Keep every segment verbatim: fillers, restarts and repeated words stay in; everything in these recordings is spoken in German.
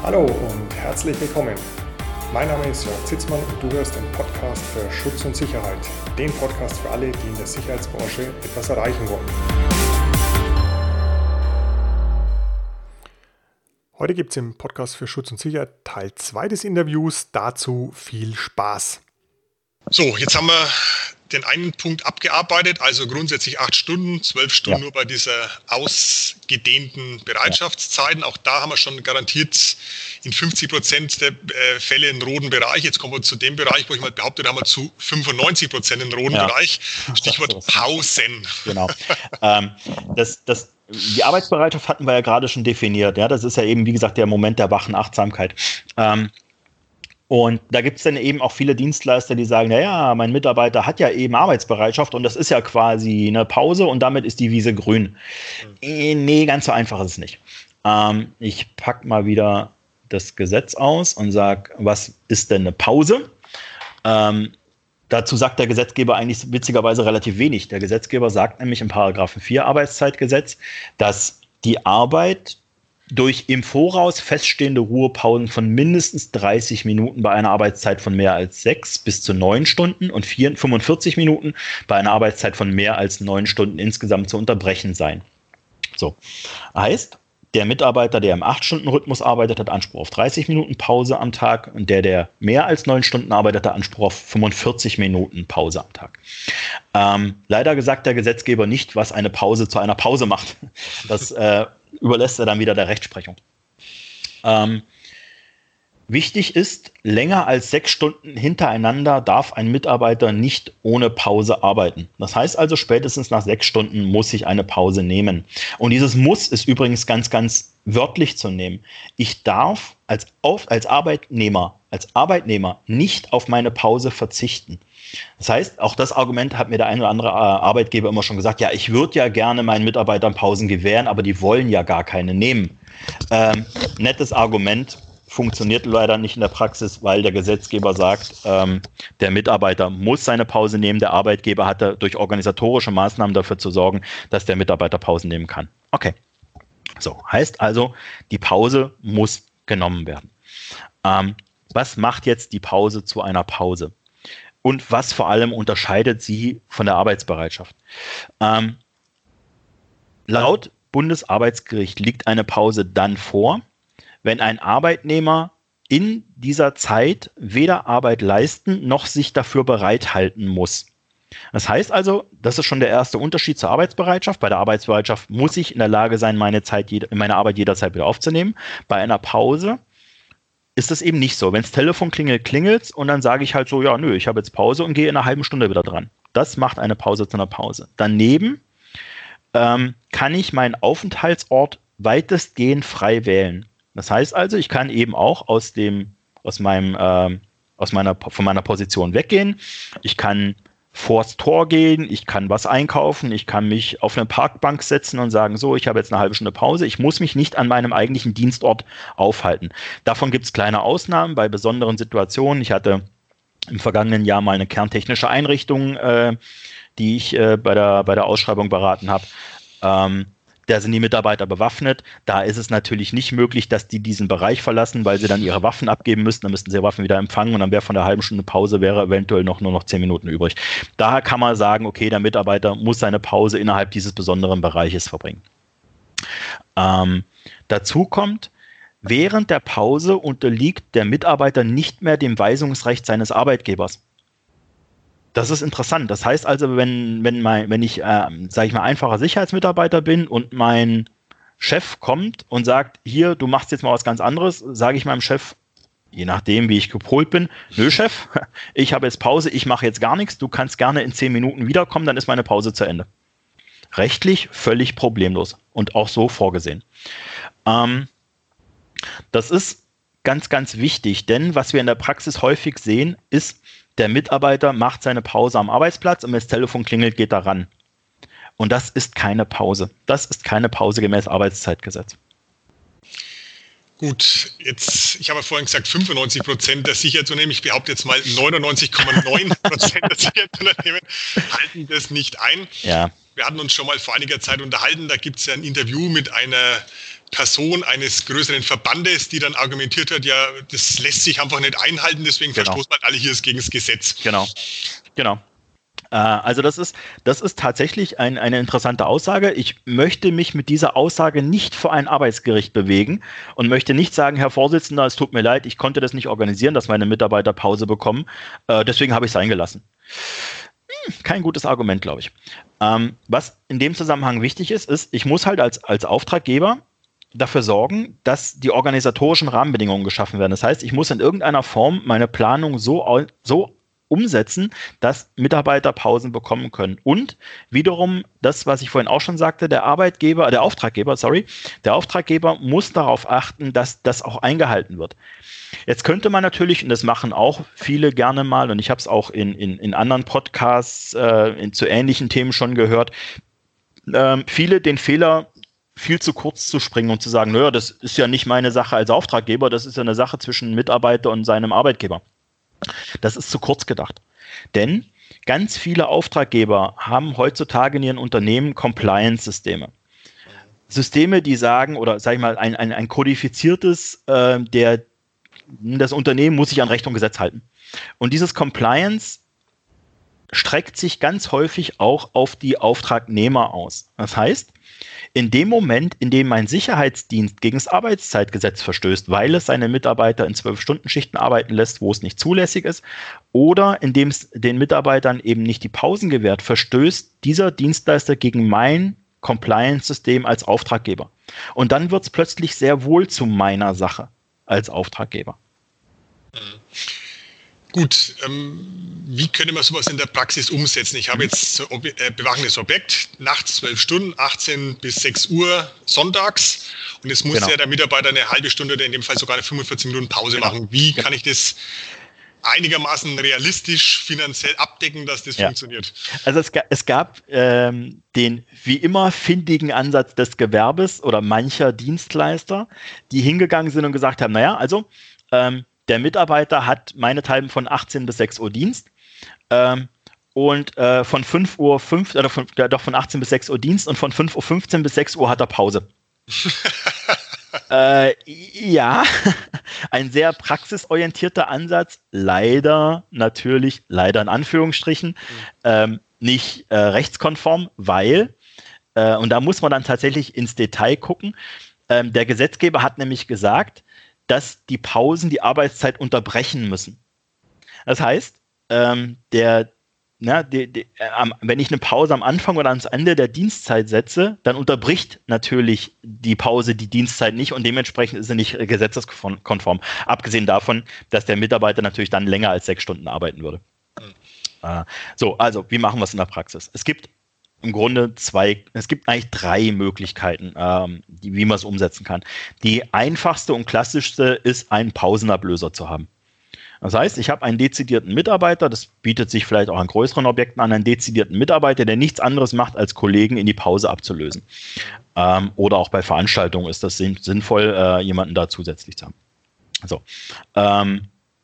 Hallo und herzlich willkommen. Mein Name ist Jörg Zitzmann und du hörst den Podcast für Schutz und Sicherheit. Den Podcast für alle, die in der Sicherheitsbranche etwas erreichen wollen. Heute gibt es im Podcast für Schutz und Sicherheit Teil zwei des Interviews. Dazu viel Spaß. So, jetzt haben wir den einen Punkt abgearbeitet, also grundsätzlich acht Stunden, zwölf Stunden ja. nur bei dieser ausgedehnten Bereitschaftszeiten. Auch da haben wir schon garantiert in fünfzig Prozent der äh, Fälle einen roten Bereich. Jetzt kommen wir zu dem Bereich, wo ich mal behauptet, haben wir zu fünfundneunzig Prozent einen roten ja. Bereich. Stichwort Pausen. Genau. ähm, das, das, die Arbeitsbereitschaft hatten wir ja gerade schon definiert. Ja, das ist ja eben, wie gesagt, der Moment der wachen Achtsamkeit. Ähm, Und da gibt es dann eben auch viele Dienstleister, die sagen, naja, mein Mitarbeiter hat ja eben Arbeitsbereitschaft und das ist ja quasi eine Pause und damit ist die Wiese grün. Mhm. Nee, ganz so einfach ist es nicht. Ähm, ich packe mal wieder das Gesetz aus und sage, was ist denn eine Pause? Ähm, dazu sagt der Gesetzgeber eigentlich witzigerweise relativ wenig. Der Gesetzgeber sagt nämlich im Paragraphen vier Arbeitszeitgesetz, dass die Arbeit durch im Voraus feststehende Ruhepausen von mindestens dreißig Minuten bei einer Arbeitszeit von mehr als sechs bis zu neun Stunden und fünfundvierzig Minuten bei einer Arbeitszeit von mehr als neun Stunden insgesamt zu unterbrechen sein. So, heißt, der Mitarbeiter, der im acht Stunden Rhythmus arbeitet, hat Anspruch auf dreißig Minuten Pause am Tag und der, der mehr als neun Stunden arbeitet, hat Anspruch auf fünfundvierzig Minuten Pause am Tag. Ähm, leider gesagt der Gesetzgeber nicht, was eine Pause zu einer Pause macht. Das äh, überlässt er dann wieder der Rechtsprechung. Ähm, wichtig ist, länger als sechs Stunden hintereinander darf ein Mitarbeiter nicht ohne Pause arbeiten. Das heißt also, spätestens nach sechs Stunden muss ich eine Pause nehmen. Und dieses Muss ist übrigens ganz, ganz wörtlich zu nehmen. Ich darf als, auf, als Arbeitnehmer, als Arbeitnehmer nicht auf meine Pause verzichten. Das heißt, auch das Argument hat mir der ein oder andere Arbeitgeber immer schon gesagt, ja, ich würde ja gerne meinen Mitarbeitern Pausen gewähren, aber die wollen ja gar keine nehmen. Ähm, nettes Argument, funktioniert leider nicht in der Praxis, weil der Gesetzgeber sagt, ähm, der Mitarbeiter muss seine Pause nehmen, der Arbeitgeber hatte durch organisatorische Maßnahmen dafür zu sorgen, dass der Mitarbeiter Pausen nehmen kann. Okay, so, heißt also, die Pause muss genommen werden. Ähm, was macht jetzt die Pause zu einer Pause? Und was vor allem unterscheidet sie von der Arbeitsbereitschaft? Ähm, laut Bundesarbeitsgericht liegt eine Pause dann vor, wenn ein Arbeitnehmer in dieser Zeit weder Arbeit leisten noch sich dafür bereithalten muss. Das heißt also, das ist schon der erste Unterschied zur Arbeitsbereitschaft. Bei der Arbeitsbereitschaft muss ich in der Lage sein, meine, Zeit, meine Arbeit jederzeit wieder aufzunehmen. Bei einer Pause ist das eben nicht so. Wenn das Telefon klingelt, klingelt es und dann sage ich halt so, ja, nö, ich habe jetzt Pause und gehe in einer halben Stunde wieder dran. Das macht eine Pause zu einer Pause. Daneben ähm, kann ich meinen Aufenthaltsort weitestgehend frei wählen. Das heißt also, ich kann eben auch aus dem, aus meinem, ähm, aus meiner, von meiner Position weggehen. Ich kann vors Tor gehen, ich kann was einkaufen, ich kann mich auf eine Parkbank setzen und sagen, so, ich habe jetzt eine halbe Stunde Pause, ich muss mich nicht an meinem eigentlichen Dienstort aufhalten. Davon gibt es kleine Ausnahmen bei besonderen Situationen. Ich hatte im vergangenen Jahr mal eine kerntechnische Einrichtung, äh, die ich äh, bei der, bei der Ausschreibung beraten habe. Ähm, Da sind die Mitarbeiter bewaffnet. Da ist es natürlich nicht möglich, dass die diesen Bereich verlassen, weil sie dann ihre Waffen abgeben müssten. Dann müssten sie ihre Waffen wieder empfangen und dann wäre von der halben Stunde Pause wäre eventuell noch nur noch zehn Minuten übrig. Daher kann man sagen, okay, der Mitarbeiter muss seine Pause innerhalb dieses besonderen Bereiches verbringen. Ähm, dazu kommt, während der Pause unterliegt der Mitarbeiter nicht mehr dem Weisungsrecht seines Arbeitgebers. Das ist interessant. Das heißt also, wenn, wenn, mein, wenn ich, äh, sage ich mal, einfacher Sicherheitsmitarbeiter bin und mein Chef kommt und sagt, hier, du machst jetzt mal was ganz anderes, sage ich meinem Chef, je nachdem, wie ich gepolt bin, nö, Chef, ich habe jetzt Pause, ich mache jetzt gar nichts, du kannst gerne in zehn Minuten wiederkommen, dann ist meine Pause zu Ende. Rechtlich völlig problemlos und auch so vorgesehen. Ähm, das ist ganz, ganz wichtig, denn was wir in der Praxis häufig sehen, ist, der Mitarbeiter macht seine Pause am Arbeitsplatz und wenn das Telefon klingelt, geht er ran. Und das ist keine Pause. Das ist keine Pause gemäß Arbeitszeitgesetz. Gut, jetzt, ich habe ja vorhin gesagt, fünfundneunzig Prozent der Sicherheitsunternehmen, ich behaupte jetzt mal neunundneunzig Komma neun Prozent der Sicherheitsunternehmen halten das nicht ein. Ja. Wir hatten uns schon mal vor einiger Zeit unterhalten, da gibt es ja ein Interview mit einer Person eines größeren Verbandes, die dann argumentiert hat, ja, das lässt sich einfach nicht einhalten, deswegen genau. verstoßen halt alle hier gegen das Gesetz. Genau, genau. Also das ist, das ist tatsächlich ein, eine interessante Aussage. Ich möchte mich mit dieser Aussage nicht vor ein Arbeitsgericht bewegen und möchte nicht sagen, Herr Vorsitzender, es tut mir leid, ich konnte das nicht organisieren, dass meine Mitarbeiter Pause bekommen. Äh, deswegen habe ich es eingelassen. Hm, kein gutes Argument, glaube ich. Ähm, was in dem Zusammenhang wichtig ist, ist, ich muss halt als, als Auftraggeber dafür sorgen, dass die organisatorischen Rahmenbedingungen geschaffen werden. Das heißt, ich muss in irgendeiner Form meine Planung so, so umsetzen, dass Mitarbeiter Pausen bekommen können. Und wiederum das, was ich vorhin auch schon sagte, der Arbeitgeber, der Auftraggeber, sorry, der Auftraggeber muss darauf achten, dass das auch eingehalten wird. Jetzt könnte man natürlich, und das machen auch viele gerne mal, und ich habe es auch in, in, in anderen Podcasts äh, in, zu ähnlichen Themen schon gehört, äh, viele den Fehler viel zu kurz zu springen und zu sagen, naja, das ist ja nicht meine Sache als Auftraggeber, das ist ja eine Sache zwischen Mitarbeiter und seinem Arbeitgeber. Das ist zu kurz gedacht. Denn ganz viele Auftraggeber haben heutzutage in ihren Unternehmen Compliance-Systeme. Systeme, die sagen, oder sag ich mal, ein, ein, ein kodifiziertes, äh, der, das Unternehmen muss sich an Recht und Gesetz halten. Und dieses Compliance streckt sich ganz häufig auch auf die Auftragnehmer aus. Das heißt, in dem Moment, in dem mein Sicherheitsdienst gegen das Arbeitszeitgesetz verstößt, weil es seine Mitarbeiter in zwölf-Stunden-Schichten arbeiten lässt, wo es nicht zulässig ist, oder indem es den Mitarbeitern eben nicht die Pausen gewährt, verstößt dieser Dienstleister gegen mein Compliance-System als Auftraggeber. Und dann wird es plötzlich sehr wohl zu meiner Sache als Auftraggeber. Mhm. Gut, ähm, wie könnte man sowas in der Praxis umsetzen? Ich habe jetzt so Ob- äh, bewachendes Objekt, nachts zwölf Stunden, achtzehn bis sechs Uhr sonntags, und es muss genau. ja der Mitarbeiter eine halbe Stunde oder in dem Fall sogar eine fünfundvierzig Minuten Pause genau. machen. Wie genau. kann ich das einigermaßen realistisch finanziell abdecken, dass das ja. funktioniert? Also es, ga, es gab ähm, den wie immer findigen Ansatz des Gewerbes oder mancher Dienstleister, die hingegangen sind und gesagt haben, naja, also ähm, der Mitarbeiter hat meinethalben von achtzehn bis sechs Uhr Dienst ähm, und äh, von fünf Uhr fünf, oder von, ja, doch von achtzehn bis sechs Uhr Dienst und von fünf Uhr fünfzehn bis sechs Uhr hat er Pause. äh, ja, ein sehr praxisorientierter Ansatz, leider natürlich, leider in Anführungsstrichen, mhm. ähm, nicht äh, rechtskonform, weil, äh, und da muss man dann tatsächlich ins Detail gucken, ähm, der Gesetzgeber hat nämlich gesagt, dass die Pausen die Arbeitszeit unterbrechen müssen. Das heißt, ähm, der, na, die, die, äh, wenn ich eine Pause am Anfang oder ans Ende der Dienstzeit setze, dann unterbricht natürlich die Pause die Dienstzeit nicht und dementsprechend ist sie nicht gesetzeskonform. Abgesehen davon, dass der Mitarbeiter natürlich dann länger als sechs Stunden arbeiten würde. Mhm. Äh, so, also, wie machen wir es in der Praxis? Es gibt im Grunde zwei, es gibt eigentlich drei Möglichkeiten, ähm, die, wie man es umsetzen kann. Die einfachste und klassischste ist, einen Pausenablöser zu haben. Das heißt, ich habe einen dezidierten Mitarbeiter, das bietet sich vielleicht auch an größeren Objekten an, einen dezidierten Mitarbeiter, der nichts anderes macht, als Kollegen in die Pause abzulösen. Ähm, oder auch bei Veranstaltungen ist das sinnvoll, äh, jemanden da zusätzlich zu haben. So, ähm,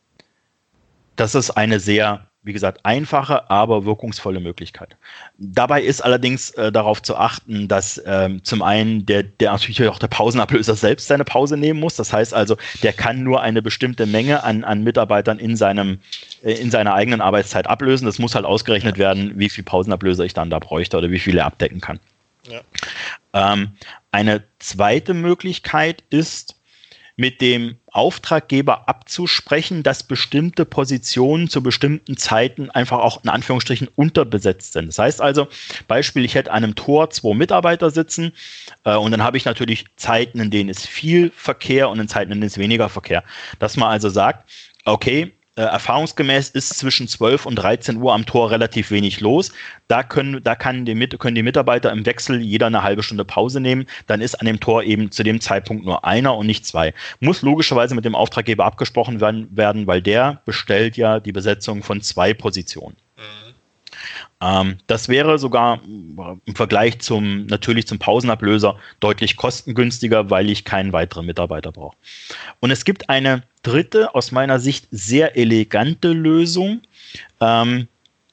das ist eine sehr, wie gesagt, einfache, aber wirkungsvolle Möglichkeit. Dabei ist allerdings äh, darauf zu achten, dass ähm, zum einen der, der natürlich auch der Pausenablöser selbst seine Pause nehmen muss. Das heißt also, der kann nur eine bestimmte Menge an, an Mitarbeitern in, seinem, äh, in seiner eigenen Arbeitszeit ablösen. Das muss halt ausgerechnet werden, wie viel Pausenablöser ich dann da bräuchte oder wie viel er abdecken kann. Ja. Ähm, eine zweite Möglichkeit ist, mit dem Auftraggeber abzusprechen, dass bestimmte Positionen zu bestimmten Zeiten einfach auch in Anführungsstrichen unterbesetzt sind. Das heißt also, Beispiel, ich hätte an einem Tor zwei Mitarbeiter sitzen äh, und dann habe ich natürlich Zeiten, in denen ist viel Verkehr und in Zeiten, in denen ist weniger Verkehr. Dass man also sagt, okay, Äh, erfahrungsgemäß ist zwischen zwölf und dreizehn Uhr am Tor relativ wenig los. Da können, da kann die, können die Mitarbeiter im Wechsel jeder eine halbe Stunde Pause nehmen. Dann ist an dem Tor eben zu dem Zeitpunkt nur einer und nicht zwei. Muss logischerweise mit dem Auftraggeber abgesprochen werden, werden weil der bestellt ja die Besetzung von zwei Positionen. Mhm. Ähm, das wäre sogar im Vergleich zum, natürlich zum Pausenablöser deutlich kostengünstiger, weil ich keinen weiteren Mitarbeiter brauche. Und es gibt eine dritte, aus meiner Sicht sehr elegante Lösung, ähm,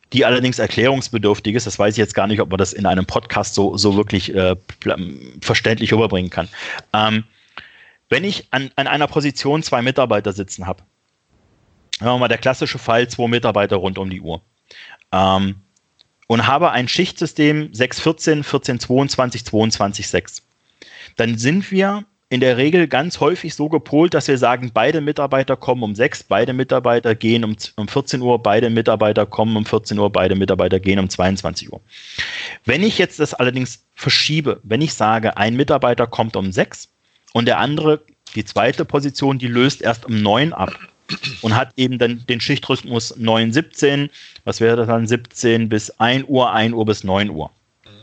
die allerdings erklärungsbedürftig ist. Das weiß ich jetzt gar nicht, ob man das in einem Podcast so, so wirklich äh, verständlich überbringen kann. Ähm, wenn ich an, an einer Position zwei Mitarbeiter sitzen habe, sagen wir mal der klassische Fall, zwei Mitarbeiter rund um die Uhr, ähm, und habe ein Schichtsystem sechs vierzehn, vierzehn zweiundzwanzig, zweiundzwanzig sechs, dann sind wir in der Regel ganz häufig so gepolt, dass wir sagen, beide Mitarbeiter kommen um sechs, beide Mitarbeiter gehen um, um vierzehn Uhr, beide Mitarbeiter kommen um vierzehn Uhr, beide Mitarbeiter gehen um zweiundzwanzig Uhr. Wenn ich jetzt das allerdings verschiebe, wenn ich sage, ein Mitarbeiter kommt um sechs und der andere, die zweite Position, die löst erst um neun ab und hat eben dann den Schichtrhythmus neun siebzehn, was wäre das dann, siebzehn bis ein Uhr, ein Uhr bis neun Uhr.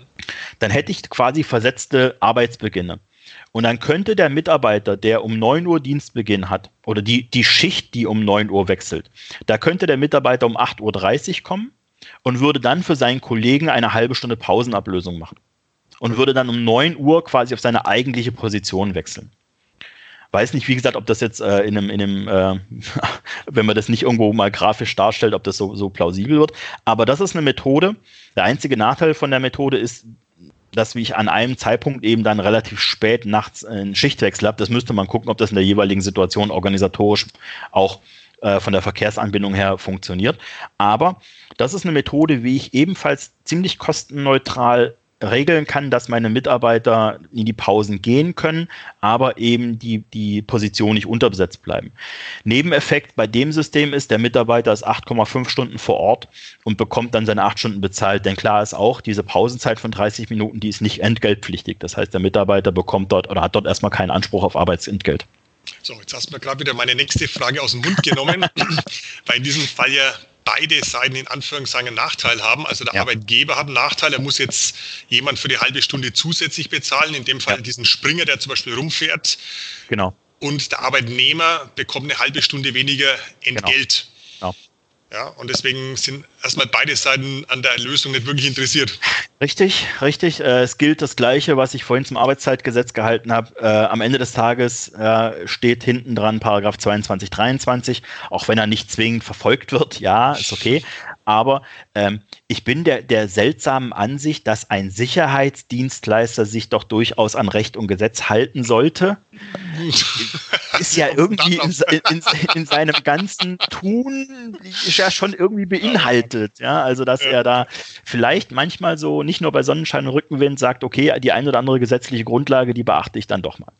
Dann hätte ich quasi versetzte Arbeitsbeginne. Und dann könnte der Mitarbeiter, der um neun Uhr Dienstbeginn hat, oder die, die Schicht, die um neun Uhr wechselt, da könnte der Mitarbeiter um acht Uhr dreißig kommen und würde dann für seinen Kollegen eine halbe Stunde Pausenablösung machen. Und würde dann um neun Uhr quasi auf seine eigentliche Position wechseln. Weiß nicht, wie gesagt, ob das jetzt äh, in einem, in einem äh, wenn man das nicht irgendwo mal grafisch darstellt, ob das so, so plausibel wird. Aber das ist eine Methode. Der einzige Nachteil von der Methode ist, dass ich an einem Zeitpunkt eben dann relativ spät nachts einen Schichtwechsel habe. Das müsste man gucken, ob das in der jeweiligen Situation organisatorisch auch äh, von der Verkehrsanbindung her funktioniert. Aber das ist eine Methode, wie ich ebenfalls ziemlich kostenneutral regeln kann, dass meine Mitarbeiter in die Pausen gehen können, aber eben die, die Position nicht unterbesetzt bleiben. Nebeneffekt bei dem System ist, der Mitarbeiter ist acht Komma fünf Stunden vor Ort und bekommt dann seine acht Stunden bezahlt. Denn klar ist auch, diese Pausenzeit von dreißig Minuten, die ist nicht entgeltpflichtig. Das heißt, der Mitarbeiter bekommt dort oder hat dort erstmal keinen Anspruch auf Arbeitsentgelt. So, jetzt hast du mir gerade wieder meine nächste Frage aus dem Mund genommen, weil in diesem Fall ja beide Seiten in Anführungszeichen einen Nachteil haben. Also der ja. Arbeitgeber hat einen Nachteil, er muss jetzt jemand für die halbe Stunde zusätzlich bezahlen, in dem Fall ja. diesen Springer, der zum Beispiel rumfährt. Genau. Und der Arbeitnehmer bekommt eine halbe Stunde weniger Entgelt. Genau. Genau. Ja, und deswegen sind erstmal beide Seiten an der Lösung nicht wirklich interessiert. Richtig, richtig. Äh, es gilt das Gleiche, was ich vorhin zum Arbeitszeitgesetz gehalten habe. Äh, am Ende des Tages äh, steht hinten dran Paragraph zweiundzwanzig, dreiundzwanzig, auch wenn er nicht zwingend verfolgt wird. Ja, ist okay. Aber ähm, ich bin der, der seltsamen Ansicht, dass ein Sicherheitsdienstleister sich doch durchaus an Recht und Gesetz halten sollte. Ist ja irgendwie in, in, in seinem ganzen Tun ist ja schon irgendwie beinhaltet. Ja, also dass er da vielleicht manchmal so nicht nur bei Sonnenschein und Rückenwind sagt, okay, die eine oder andere gesetzliche Grundlage, die beachte ich dann doch mal.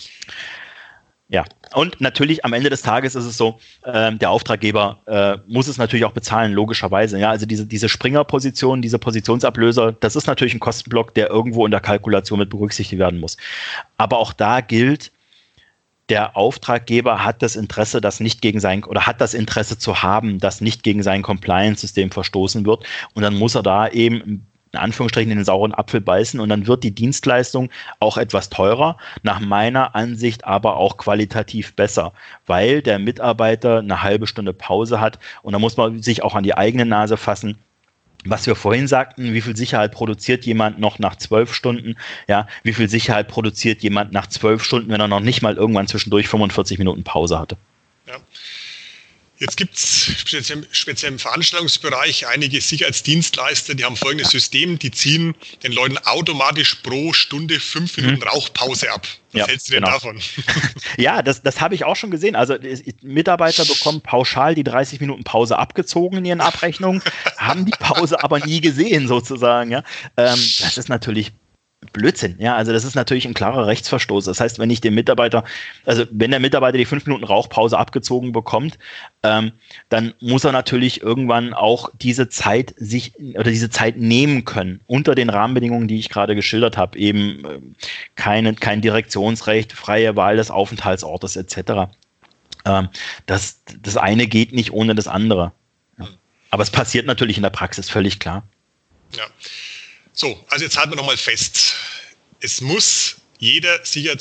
Ja, und natürlich am Ende des Tages ist es so, äh, der Auftraggeber äh, muss es natürlich auch bezahlen, logischerweise. Ja, also diese, diese Springerposition, diese Positionsablöser, das ist natürlich ein Kostenblock, der irgendwo in der Kalkulation mit berücksichtigt werden muss. Aber auch da gilt, der Auftraggeber hat das Interesse, das nicht gegen sein, oder hat das Interesse zu haben, dass nicht gegen sein Compliance-System verstoßen wird. Und dann muss er da eben in Anführungsstrichen in den sauren Apfel beißen und dann wird die Dienstleistung auch etwas teurer, nach meiner Ansicht aber auch qualitativ besser, weil der Mitarbeiter eine halbe Stunde Pause hat und da muss man sich auch an die eigene Nase fassen. Was wir vorhin sagten, wie viel Sicherheit produziert jemand noch nach zwölf Stunden? Ja, wie viel Sicherheit produziert jemand nach zwölf Stunden, wenn er noch nicht mal irgendwann zwischendurch fünfundvierzig Minuten Pause hatte? Ja. Jetzt gibt es speziell im Veranstaltungsbereich einige Sicherheitsdienstleister, die haben folgendes System, die ziehen den Leuten automatisch pro Stunde fünf Minuten mhm. Rauchpause ab. Was ja, hältst du denn genau. davon? Ja, das, das habe ich auch schon gesehen. Also Mitarbeiter bekommen pauschal die dreißig Minuten Pause abgezogen in ihren Abrechnungen, haben die Pause aber nie gesehen sozusagen. Ja? Ähm, das ist natürlich Blödsinn, ja, also das ist natürlich ein klarer Rechtsverstoß. Das heißt, wenn ich den Mitarbeiter, also wenn der Mitarbeiter die fünf Minuten Rauchpause abgezogen bekommt, ähm, dann muss er natürlich irgendwann auch diese Zeit sich oder diese Zeit nehmen können, unter den Rahmenbedingungen, die ich gerade geschildert habe, eben äh, keine, kein Direktionsrecht, freie Wahl des Aufenthaltsortes et cetera. Ähm, das, das eine geht nicht ohne das andere. Ja. Aber es passiert natürlich in der Praxis, völlig klar. Ja. So, also jetzt halten wir nochmal fest. Es muss jeder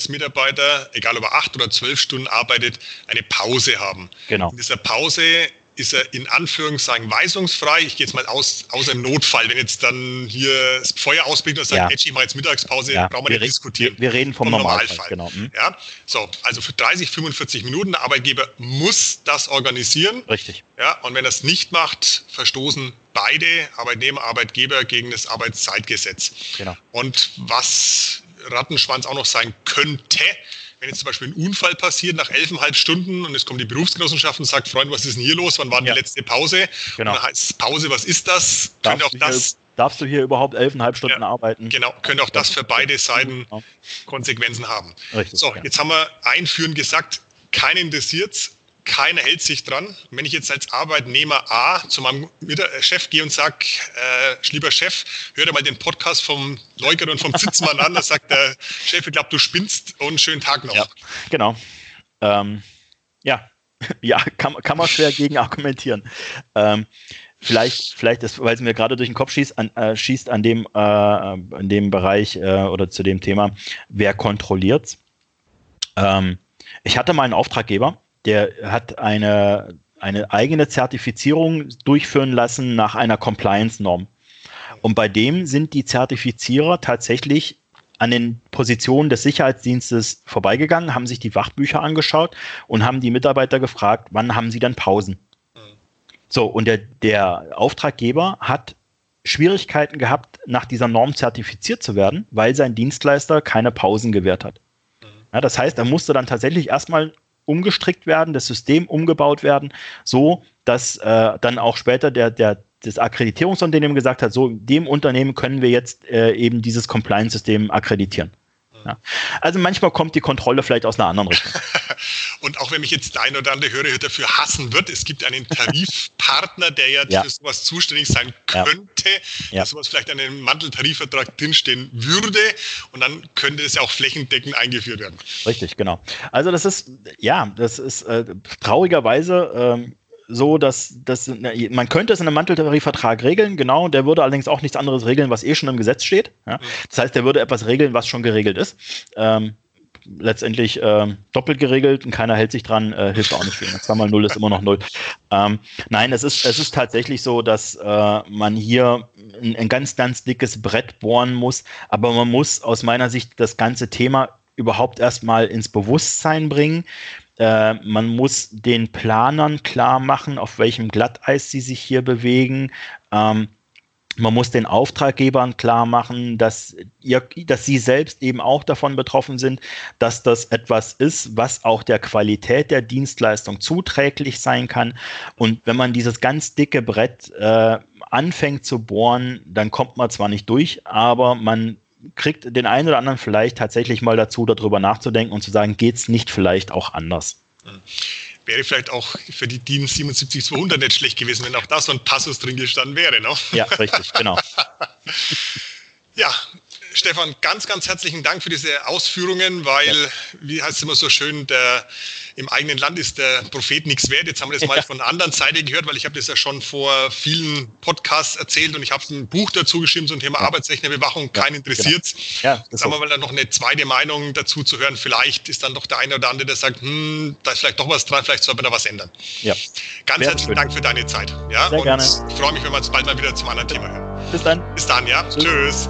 Sicherheitsmitarbeiter, egal ob er acht oder zwölf Stunden arbeitet, eine Pause haben. Genau. In dieser Pause ist er in Anführungszeichen weisungsfrei. Ich gehe jetzt mal aus, außer im Notfall, wenn jetzt dann hier das Feuer ausbricht und sagt, Ja. Edgy, ich mache jetzt Mittagspause, Ja, brauchen wir wir nicht re- diskutieren. wir- wir reden vom Normalfall, genau. Hm. Ja, so, also für dreißig, fünfundvierzig Minuten, der Arbeitgeber muss das organisieren. Richtig. Ja, und wenn er es nicht macht, verstoßen beide Arbeitnehmer, Arbeitgeber gegen das Arbeitszeitgesetz. Genau. Und was Rattenschwanz auch noch sein könnte, wenn jetzt zum Beispiel ein Unfall passiert nach elfeinhalb Stunden und es kommt die Berufsgenossenschaft und sagt, Freund, was ist denn hier los? Wann war denn Ja. die letzte Pause? Genau. Und dann heißt es, Pause, was ist das? Könnte auch Darfst, du das, hier, darfst du hier überhaupt elfeinhalb Stunden Ja, arbeiten? genau, könnte auch das für beide Seiten Ja. Konsequenzen haben. Richtig, So, ja. jetzt haben wir einführend gesagt, keinen interessiert's, keiner hält sich dran. Wenn ich jetzt als Arbeitnehmer A zu meinem Chef gehe und sage, äh, lieber Chef, hör dir mal den Podcast vom Leukert und vom Zitzmann an, da sagt der Chef, ich glaube, du spinnst und schönen Tag noch. Ja, genau. Ähm, ja, ja kann, kann man schwer gegen argumentieren. Ähm, vielleicht, vielleicht ist, weil es mir gerade durch den Kopf schießt, an, äh, schießt an dem, äh, in dem Bereich äh, oder zu dem Thema, wer kontrolliert's? Ähm, ich hatte mal einen Auftraggeber, der hat eine, eine eigene Zertifizierung durchführen lassen nach einer Compliance-Norm. Und bei dem sind die Zertifizierer tatsächlich an den Positionen des Sicherheitsdienstes vorbeigegangen, haben sich die Wachbücher angeschaut und haben die Mitarbeiter gefragt, wann haben sie dann Pausen? So, und der, der Auftraggeber hat Schwierigkeiten gehabt, nach dieser Norm zertifiziert zu werden, weil sein Dienstleister keine Pausen gewährt hat. Ja, das heißt, er musste dann tatsächlich erstmal umgestrickt werden, das System umgebaut werden, so dass äh, dann auch später der, der, das Akkreditierungsunternehmen gesagt hat, so dem Unternehmen können wir jetzt äh, eben dieses Compliance-System akkreditieren. Ja. Also manchmal kommt die Kontrolle vielleicht aus einer anderen Richtung. Und auch wenn mich jetzt der ein oder andere Hörer dafür hassen wird, es gibt einen Tarifpartner, der ja, Ja. für sowas zuständig sein Ja. könnte, Ja. dass sowas vielleicht in einem Manteltarifvertrag drinstehen würde und dann könnte es ja auch flächendeckend eingeführt werden. Richtig, genau. Also das ist, ja, das ist äh, traurigerweise ähm, so, dass, dass man könnte es in einem Manteltarifvertrag regeln, genau, der würde allerdings auch nichts anderes regeln, was eh schon im Gesetz steht. Ja? Das heißt, der würde etwas regeln, was schon geregelt ist. Ähm, letztendlich ähm, doppelt geregelt und keiner hält sich dran, äh, hilft auch nicht viel. zwei mal null ist immer noch null. Ähm, nein, es ist, es ist tatsächlich so, dass äh, man hier ein, ein ganz, ganz dickes Brett bohren muss, aber man muss aus meiner Sicht das ganze Thema überhaupt erstmal ins Bewusstsein bringen. Äh, man muss den Planern klar machen, auf welchem Glatteis sie sich hier bewegen. Ähm, man muss den Auftraggebern klar machen, dass, ihr, dass sie selbst eben auch davon betroffen sind, dass das etwas ist, was auch der Qualität der Dienstleistung zuträglich sein kann. Und wenn man dieses ganz dicke Brett äh, anfängt zu bohren, dann kommt man zwar nicht durch, aber man kriegt den einen oder anderen vielleicht tatsächlich mal dazu, darüber nachzudenken und zu sagen, geht es nicht vielleicht auch anders? Wäre vielleicht auch für die DIN siebenundsiebzig zweihundert nicht schlecht gewesen, wenn auch da so ein Passus drin gestanden wäre. Ne? Ja, richtig, genau. Ja, Stefan, ganz, ganz herzlichen Dank für diese Ausführungen, weil, ja. wie heißt es immer so schön, der, im eigenen Land ist der Prophet nichts wert. Jetzt haben wir das mal ja. von der anderen Seite gehört, weil ich habe das ja schon vor vielen Podcasts erzählt und ich habe ein Buch dazu geschrieben zum Thema ja. Arbeitsrechnerbewachung. Keinen interessiert es. Genau. Ja, jetzt haben wir mal dann noch eine zweite Meinung dazu zu hören. Vielleicht ist dann doch der eine oder andere, der sagt, hm, da ist vielleicht doch was dran, vielleicht soll man da was ändern. Ja. Ganz Sehr herzlichen schön. Dank für deine Zeit. Ja? Sehr und gerne. Ich freue mich, wenn wir uns bald mal wieder zum anderen Thema hören. Bis dann. Bis dann, ja. Tschüss. Tschüss.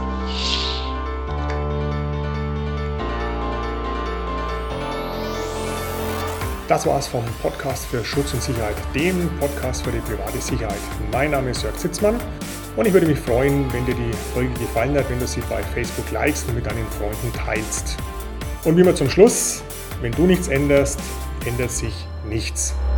Das war's vom Podcast für Schutz und Sicherheit, dem Podcast für die private Sicherheit. Mein Name ist Jörg Zitzmann und ich würde mich freuen, wenn dir die Folge gefallen hat, wenn du sie bei Facebook likest und mit deinen Freunden teilst. Und wie immer zum Schluss, wenn du nichts änderst, ändert sich nichts.